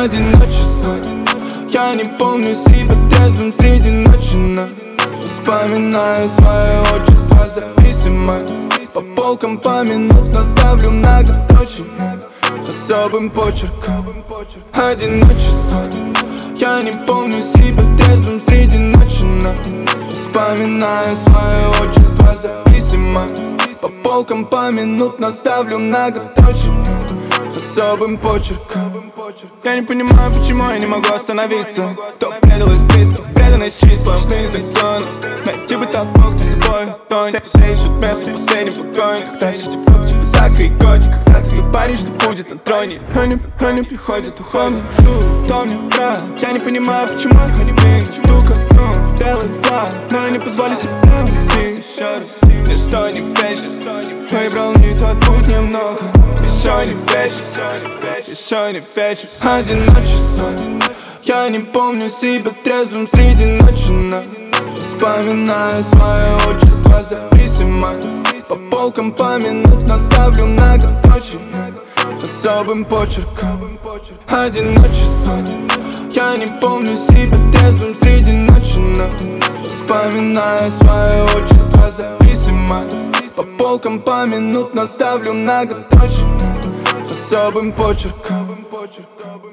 одиночество. Я не помню себя трезвым среди ночи, но вспоминаю свое отчество, зависимость. По полкам поминутно ставлю многоточие особым почерком. Одиночество. Я не помню себя трезвым среди ночи, но вспоминаю свое отчество, зависимость. По полкам поминутно ставлю многоточие особым почерком. Я не понимаю, почему я не могу остановиться. Кто предал из близких, преданность числа, ночные законы. Найти бы того, кто с тобой тонет. Все ищут место в последнем вагоне. Когда все тепло, типа Зака и Коти. Когда ты тот парень, что будет на троне. Они приходят ухожу, кто мне брат. Я не понимаю, почему я не двигаюсь. Тука, белый плат, но я не позволю себе уйти еще раз. Ничто не вечно. Выбрал не тот путь немного. Еще не вечер, еще не вечер. Одиночество. Я не помню себя трезвым среди ночи, но вспоминаю свое отчество, зависимость. По полкам поминутно ставлю многоточие особым почерком. Одиночество. Я не помню себя трезвым среди ночи, но вспоминаю свое отчество, зависимость. По полкам поминутно ставлю многоточие особым почерком.